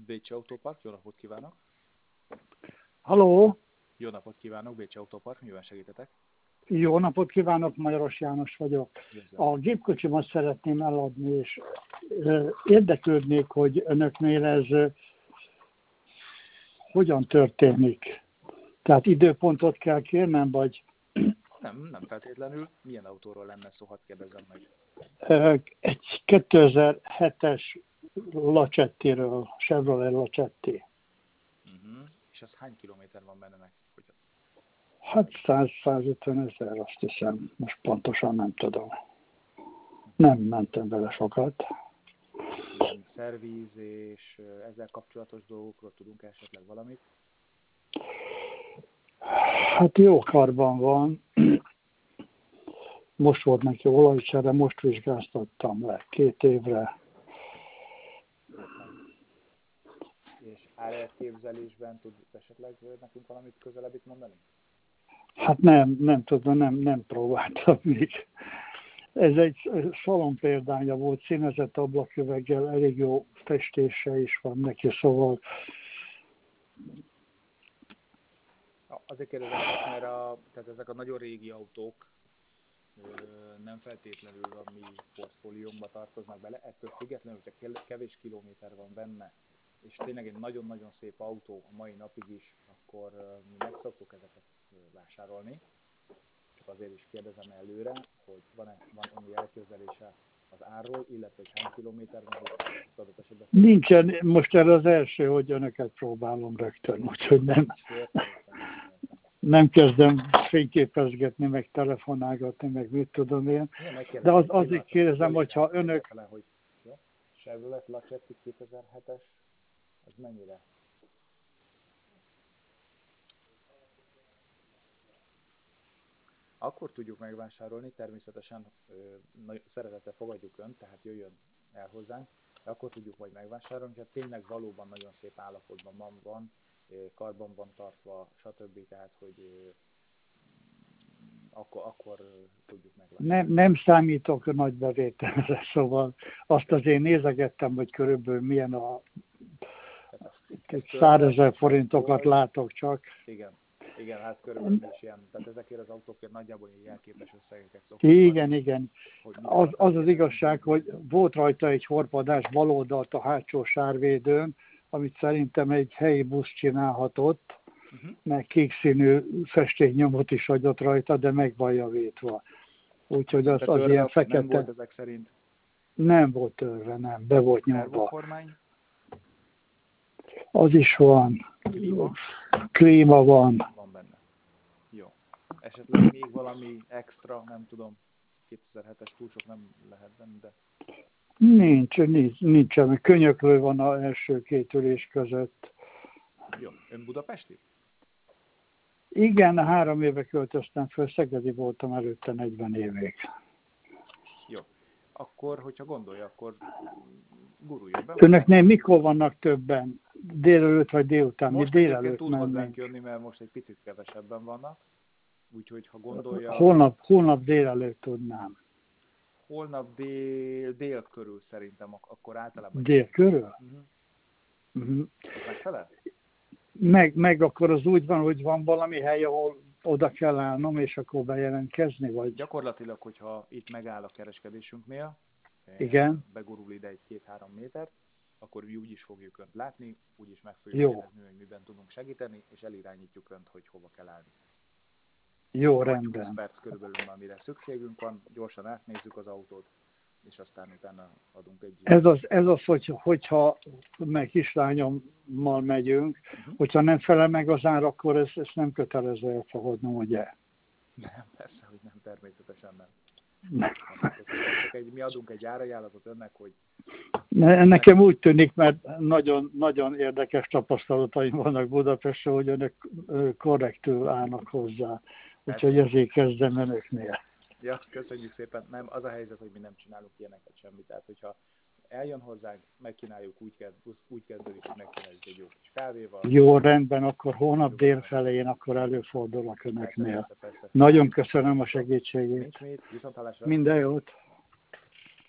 Bécsi Autópark, jó napot kívánok! Halló! Jó napot kívánok, Bécsi Autópark, miben segítetek? Jó napot kívánok, Majoros János vagyok. A gépkocsimat szeretném eladni, és érdeklődnék, hogy önöknél ez hogyan történik. Tehát időpontot kell kérnem, vagy... Nem feltétlenül. Milyen autóról lenne szó, hadd kérdezzem meg. Egy 2007-es Lacettiről, Chevrolet Lacetti. És az hány kilométer van benne neki? Hát 100-150 ezer, azt hiszem. Most pontosan nem tudom. Nem mentem vele sokat. Ilyen szervíz és ezzel kapcsolatos dolgokról tudunk esetleg valamit? Hát jó karban van. Most volt neki olajcsere, most vizsgáztattam le 2 évre. És árelképzelésben tud esetleg nekünk valamit közelebbit mondani? Hát nem tudom, nem próbáltam még. Ez egy szalon példánya volt, színezett ablaküveggel, elég jó festése is van neki, szóval... Azért kérdezem, mert tehát ezek a nagyon régi autók nem feltétlenül a mi portfóliónkba tartoznak bele, ettől függetlenül, hogyha kevés kilométer van benne, és tényleg egy nagyon-nagyon szép autó a mai napig is, akkor mi meg szoktuk ezeket vásárolni. Csak azért is kérdezem előre, hogy van annyi elképzelése az árról, illetve hogy hány kilométer van, hogy adott esetben... Nincsen, most erre az első, hogy önöket próbálom rögtön, úgyhogy nem kezdem fényképezgetni, meg telefonálgatni, meg mit tudom én. De azért kérdezem, hogyha önök... Hogy Chevrolet Lacetti 2007-es, az mennyire? Akkor tudjuk megvásárolni, természetesen szeretettel fogadjuk Önt, tehát jöjjön el hozzánk, de akkor tudjuk majd megvásárolni, hogyha tényleg valóban nagyon szép állapotban van, karban van tartva, stb. Tehát, hogy akkor tudjuk megvásárolni. Nem számítok a nagy bevételre, szóval azt azért nézegettem, hogy körülbelül milyen a 100 000 forintokat látok csak. Igen, hát körülbelül is ilyen. Tehát ezekért az autókért nagyjából ilyen jelképes összegeket szoktunk. Igen. Az igazság, hogy volt rajta egy horpadás bal oldalt a hátsó sárvédőn, amit szerintem egy helyi busz csinálhatott, meg kék színű festéknyomot is adott rajta, de meg van javítva. Úgyhogy az ilyen fekete... Nem volt ezek szerint? Nem volt törve, nem. Be volt nyomva. Servokormány? Az is van. Klíma van. Van benne. Jó. Esetleg még valami extra, nem tudom, 2007-es túl sok nem lehet benne, de... Nincsen. Könyöklő van az első 2 ülés között. Jó. Ön budapesti? Igen, 3 éve költöztem föl, szegedi voltam előtte 40 évig. Jó. Akkor, hogyha gondolja, akkor guruljon be. Önöknél mikor vannak többen? Délelőtt vagy délután? Most délelőtt tud hozzánk jönni, mert most egy picit kevesebben vannak. Úgyhogy, ha gondolja... Holnap délelőtt tudnám. Holnap dél körül szerintem, akkor általában... Dél körül? Megfelel? Meg akkor az úgy van, hogy van valami hely, ahol oda kell állnom, és akkor bejelentkezni, vagy? Gyakorlatilag, hogyha itt megáll a kereskedésünknél, igen, begurul ide egy 2-3 métert, akkor mi úgy is fogjuk Önt látni, úgy is meg fogjuk kérdezni, hogy miben tudunk segíteni, és elirányítjuk Önt, hogy hova kell állni. Jó, rendben. 20 perc körülbelül, amire szükségünk van, gyorsan átnézzük az autót, és aztán utána adunk egy... Ez az, hogyha meg kislányommal megyünk, hogyha nem felel meg az ár, akkor ezt nem kötelező elfogadnom, ugye? Nem, persze, hogy nem, természetesen nem. Mi adunk egy árajánlatot Önnek, hogy... Nekem úgy tűnik, mert nagyon, nagyon érdekes tapasztalataim vannak Budapesten, hogy önök korrektül állnak hozzá. Úgyhogy ezért kezdem önöknél. Ja, köszönjük szépen. Nem, az a helyzet, hogy mi nem csinálunk ilyeneket semmit. Tehát, hogyha eljön hozzánk, megkínáljuk, úgy kezdődik, hogy megkínáljuk egy jó kis kávéval. Jó, rendben, akkor hónap délfelé akkor előfordulok önöknél. Nagyon köszönöm a segítségét. Nincs mit, viszonthallásra. Minden jót.